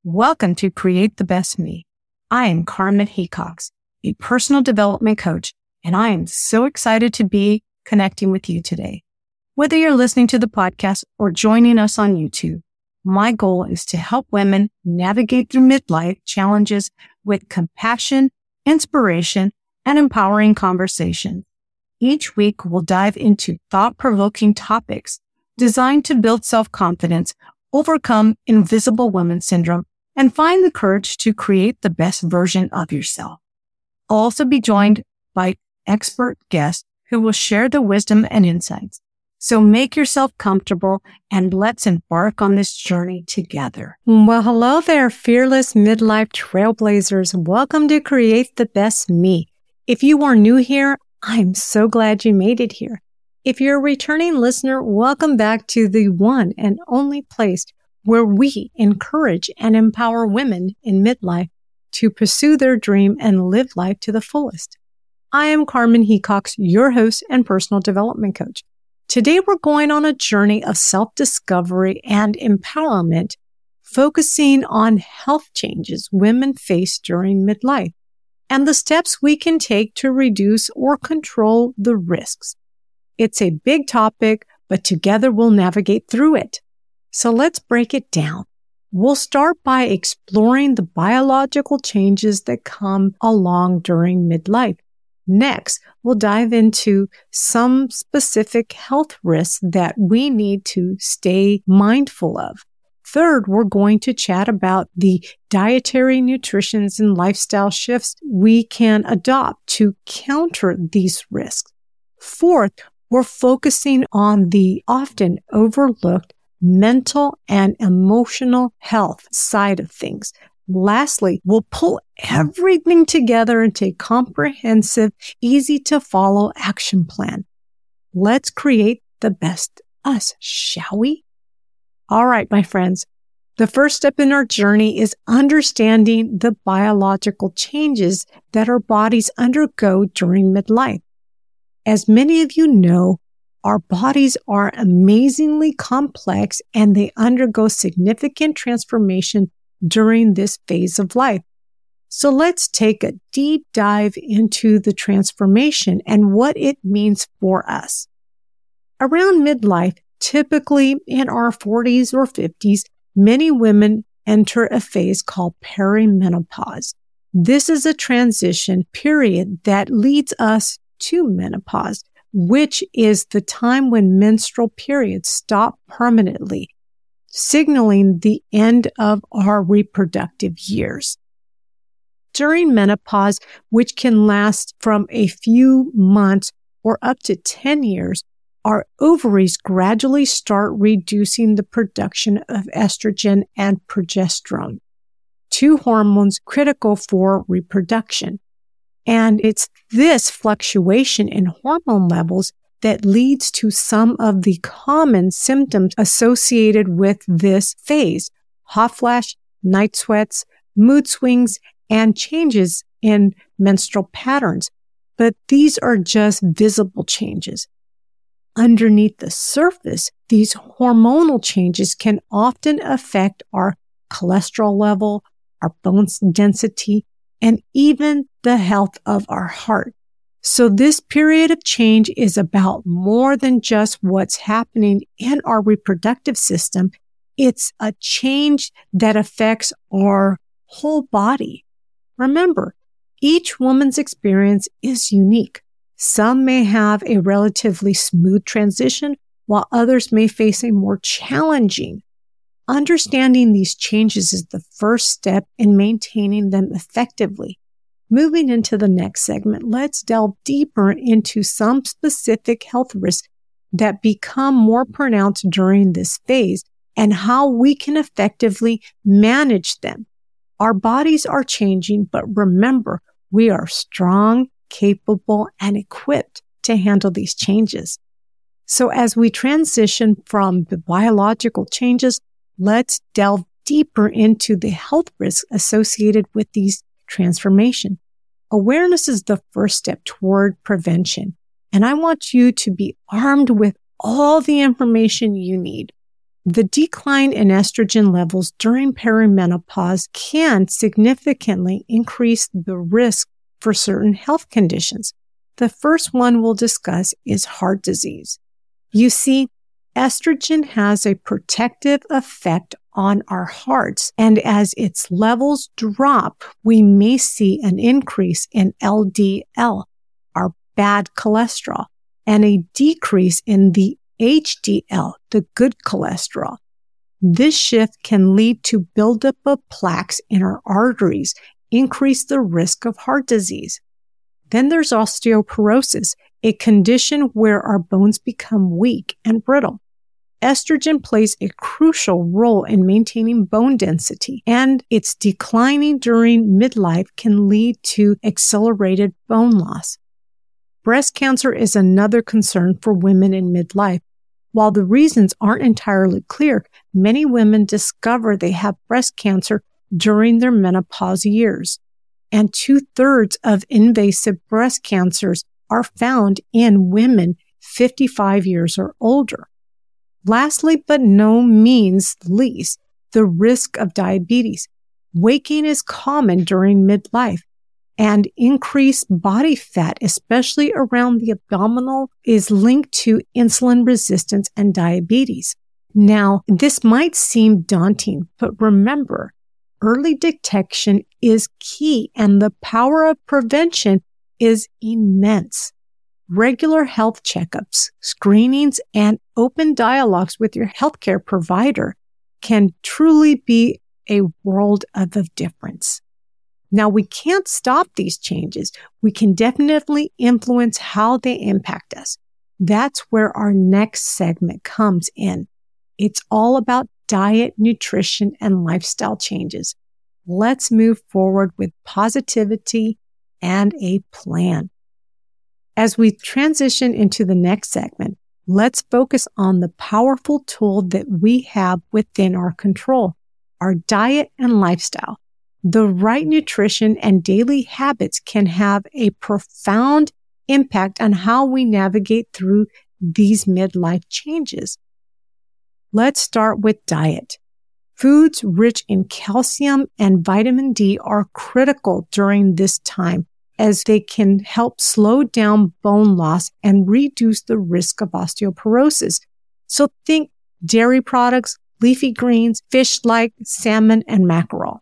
Welcome to Create the Best Me. I am Carmen Hecox, a personal development coach, and I am so excited to be connecting with you today. Whether you're listening to the podcast or joining us on YouTube, my goal is to help women navigate through midlife challenges with compassion, inspiration, and empowering conversation. Each week, we'll dive into thought-provoking topics designed to build self-confidence, overcome invisible woman syndrome, and find the courage to create the best version of yourself. I'll also be joined by expert guests who will share the wisdom and insights. So make yourself comfortable and let's embark on this journey together. Well, hello there, fearless midlife trailblazers. Welcome to Create the Best Me. If you are new here, I'm so glad you made it here. If you're a returning listener, welcome back to the one and only place where we encourage and empower women in midlife to pursue their dream and live life to the fullest. I am Carmen Hecox, your host and personal development coach. Today, we're going on a journey of self-discovery and empowerment, focusing on health changes women face during midlife and the steps we can take to reduce or control the risks. It's a big topic, but together we'll navigate through it. So let's break it down. We'll start by exploring the biological changes that come along during midlife. Next, we'll dive into some specific health risks that we need to stay mindful of. Third, we're going to chat about the dietary, nutrition, and lifestyle shifts we can adopt to counter these risks. Fourth, we're focusing on the often overlooked mental and emotional health side of things. Lastly, we'll pull everything together into a comprehensive, easy-to-follow action plan. Let's create the best us, shall we? All right, my friends. The first step in our journey is understanding the biological changes that our bodies undergo during midlife. As many of you know, our bodies are amazingly complex and they undergo significant transformation during this phase of life. So let's take a deep dive into the transformation and what it means for us. Around midlife, typically in our 40s or 50s, many women enter a phase called perimenopause. This is a transition period that leads us to menopause, which is the time when menstrual periods stop permanently, signaling the end of our reproductive years. During menopause, which can last from a few months or up to 10 years, our ovaries gradually start reducing the production of estrogen and progesterone, two hormones critical for reproduction. And it's this fluctuation in hormone levels that leads to some of the common symptoms associated with this phase: hot flash, night sweats, mood swings, and changes in menstrual patterns. But these are just visible changes. Underneath the surface, these hormonal changes can often affect our cholesterol level, our bone density, and even the health of our heart. So this period of change is about more than just what's happening in our reproductive system. It's a change that affects our whole body. Remember, each woman's experience is unique. Some may have a relatively smooth transition, while others may face a more challenging. Understanding these changes is the first step in maintaining them effectively. Moving into the next segment, let's delve deeper into some specific health risks that become more pronounced during this phase and how we can effectively manage them. Our bodies are changing, but remember, we are strong, capable, and equipped to handle these changes. So as we transition from the biological changes, let's delve deeper into the health risks associated with these transformations. Awareness is the first step toward prevention, and I want you to be armed with all the information you need. The decline in estrogen levels during perimenopause can significantly increase the risk for certain health conditions. The first one we'll discuss is heart disease. You see, estrogen has a protective effect on our hearts, and as its levels drop, we may see an increase in LDL, our bad cholesterol, and a decrease in the HDL, the good cholesterol. This shift can lead to buildup of plaques in our arteries, increase the risk of heart disease. Then there's osteoporosis, a condition where our bones become weak and brittle. Estrogen plays a crucial role in maintaining bone density, and its declining during midlife can lead to accelerated bone loss. Breast cancer is another concern for women in midlife. While the reasons aren't entirely clear, many women discover they have breast cancer during their menopause years, and 2/3 of invasive breast cancers are found in women 55 years or older. Lastly, but no means least, the risk of diabetes. Weight gain is common during midlife, and increased body fat, especially around the abdominal, is linked to insulin resistance and diabetes. Now, this might seem daunting, but remember, early detection is key, and the power of prevention is immense. Regular health checkups, screenings, and open dialogues with your healthcare provider can truly be a world of a difference. Now, we can't stop these changes. We can definitely influence how they impact us. That's where our next segment comes in. It's all about diet, nutrition, and lifestyle changes. Let's move forward with positivity and a plan. As we transition into the next segment, let's focus on the powerful tool that we have within our control, our diet and lifestyle. The right nutrition and daily habits can have a profound impact on how we navigate through these midlife changes. Let's start with diet. Foods rich in calcium and vitamin D are critical during this time, as they can help slow down bone loss and reduce the risk of osteoporosis. So think dairy products, leafy greens, fish like salmon and mackerel.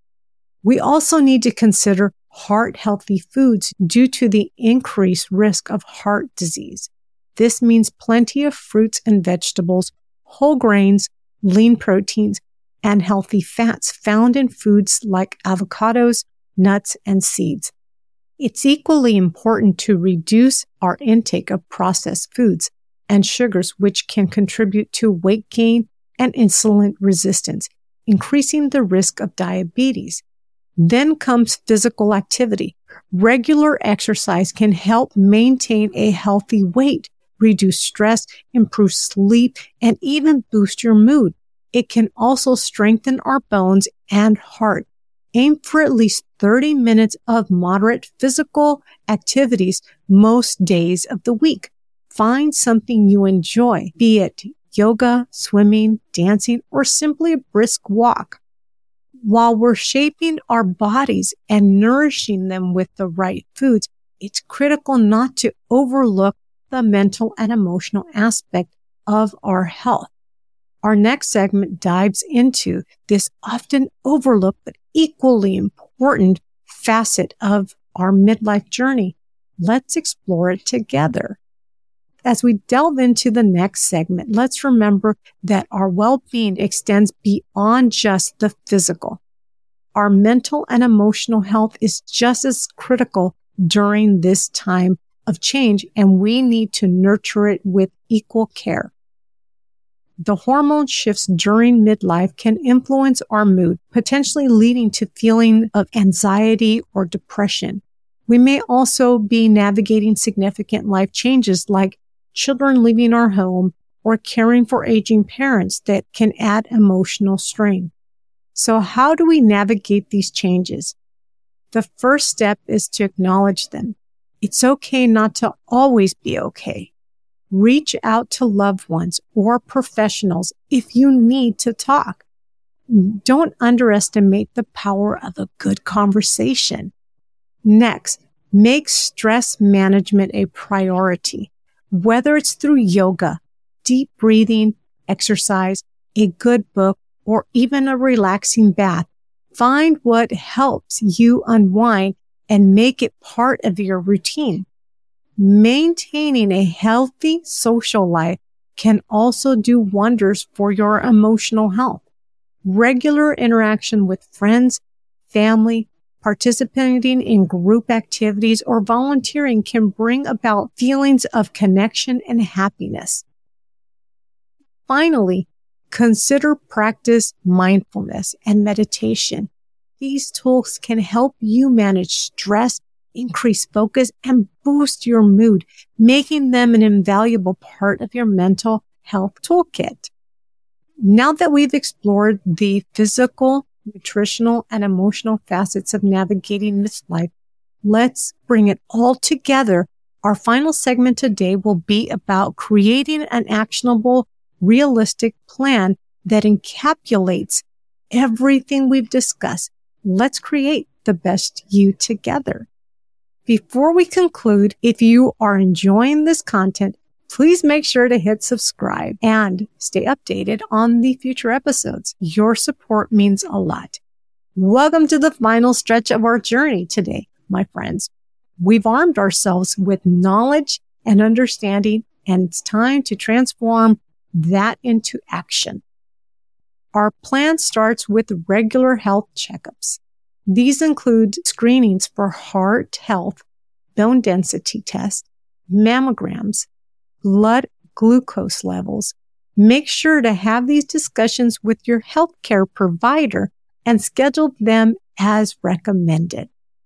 We also need to consider heart-healthy foods due to the increased risk of heart disease. This means plenty of fruits and vegetables, whole grains, lean proteins, and healthy fats found in foods like avocados, nuts, and seeds. It's equally important to reduce our intake of processed foods and sugars, which can contribute to weight gain and insulin resistance, increasing the risk of diabetes. Then comes physical activity. Regular exercise can help maintain a healthy weight, reduce stress, improve sleep, and even boost your mood. It can also strengthen our bones and heart. Aim for at least 30 minutes of moderate physical activities most days of the week. Find something you enjoy, be it yoga, swimming, dancing, or simply a brisk walk. While we're shaping our bodies and nourishing them with the right foods, it's critical not to overlook the mental and emotional aspect of our health. Our next segment dives into this often overlooked but equally important facet of our midlife journey. Let's explore it together. As we delve into the next segment, let's remember that our well-being extends beyond just the physical. Our mental and emotional health is just as critical during this time of change, and we need to nurture it with equal care. The hormone shifts during midlife can influence our mood, potentially leading to feeling of anxiety or depression. We may also be navigating significant life changes like children leaving our home or caring for aging parents that can add emotional strain. So how do we navigate these changes? The first step is to acknowledge them. It's okay not to always be okay. Reach out to loved ones or professionals if you need to talk. Don't underestimate the power of a good conversation. Next, make stress management a priority. Whether it's through yoga, deep breathing, exercise, a good book, or even a relaxing bath, find what helps you unwind and make it part of your routine. Maintaining a healthy social life can also do wonders for your emotional health. Regular interaction with friends, family, participating in group activities, or volunteering can bring about feelings of connection and happiness. Finally, consider practice mindfulness and meditation. These tools can help you manage stress, increase focus, and boost your mood, making them an invaluable part of your mental health toolkit. Now that we've explored the physical, nutritional, and emotional facets of navigating this life, let's bring it all together. Our final segment today will be about creating an actionable, realistic plan that encapsulates everything we've discussed. Let's create the best you together. Before we conclude, if you are enjoying this content, please make sure to hit subscribe and stay updated on the future episodes. Your support means a lot. Welcome to the final stretch of our journey today, my friends. We've armed ourselves with knowledge and understanding, and it's time to transform that into action. Our plan starts with regular health checkups. These include screenings for heart health, bone density tests, mammograms, blood glucose levels. Make sure to have these discussions with your healthcare provider and schedule them as recommended.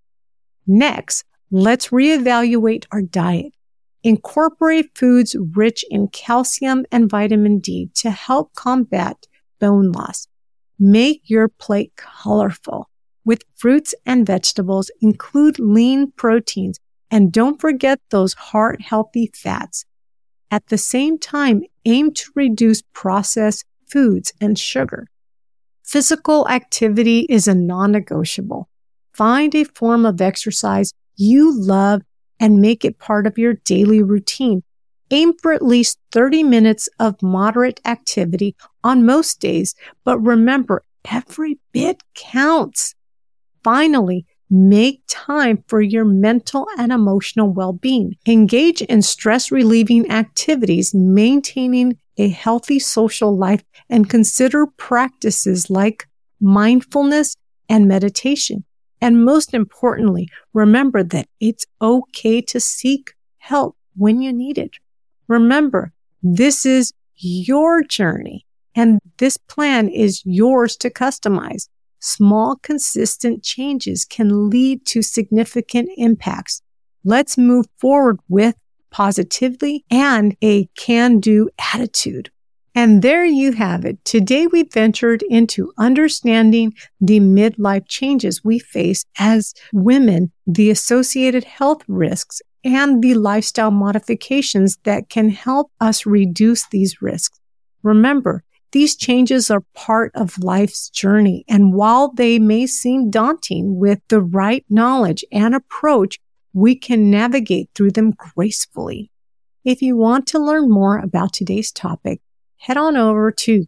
Next, let's reevaluate our diet. Incorporate foods rich in calcium and vitamin D to help combat bone loss. Make your plate colorful with fruits and vegetables. Include lean proteins, and don't forget those heart-healthy fats. At the same time, aim to reduce processed foods and sugar. Physical activity is a non-negotiable. Find a form of exercise you love and make it part of your daily routine. Aim for at least 30 minutes of moderate activity on most days, but remember, every bit counts. Finally, make time for your mental and emotional well-being. Engage in stress-relieving activities, maintaining a healthy social life, and consider practices like mindfulness and meditation. And most importantly, remember that it's okay to seek help when you need it. Remember, this is your journey, and this plan is yours to customize. Small, consistent changes can lead to significant impacts. Let's move forward with positivity and a can-do attitude. And there you have it. Today we ventured into understanding the midlife changes we face as women, the associated health risks, and the lifestyle modifications that can help us reduce these risks. Remember, these changes are part of life's journey, and while they may seem daunting, with the right knowledge and approach, we can navigate through them gracefully. If you want to learn more about today's topic, head on over to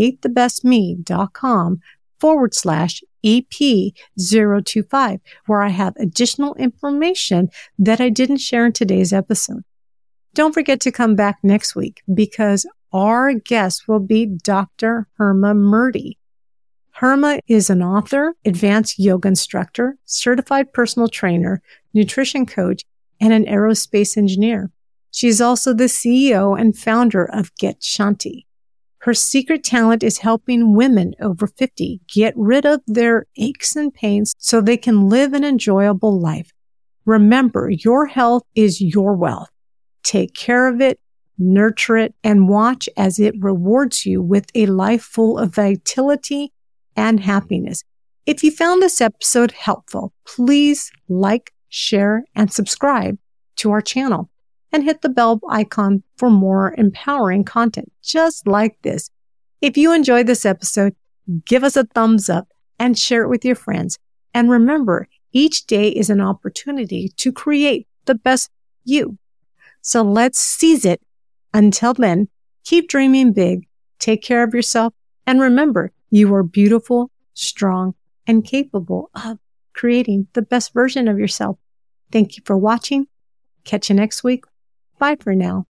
createthebestme.com/EP025, where I have additional information that I didn't share in today's episode. Don't forget to come back next week because our guest will be Dr. Herma Murdy. Herma is an author, advanced yoga instructor, certified personal trainer, nutrition coach, and an aerospace engineer. She is also the CEO and founder of Get Shanti. Her secret talent is helping women over 50 get rid of their aches and pains so they can live an enjoyable life. Remember, your health is your wealth. Take care of it, nurture it, and watch as it rewards you with a life full of vitality and happiness. If you found this episode helpful, please like, share, and subscribe to our channel. and hit the bell icon for more empowering content just like this. If you enjoyed this episode, give us a thumbs up and share it with your friends. And remember, each day is an opportunity to create the best you. So let's seize it. Until then, keep dreaming big, take care of yourself, and remember, you are beautiful, strong, and capable of creating the best version of yourself. Thank you for watching. Catch you next week. Bye for now.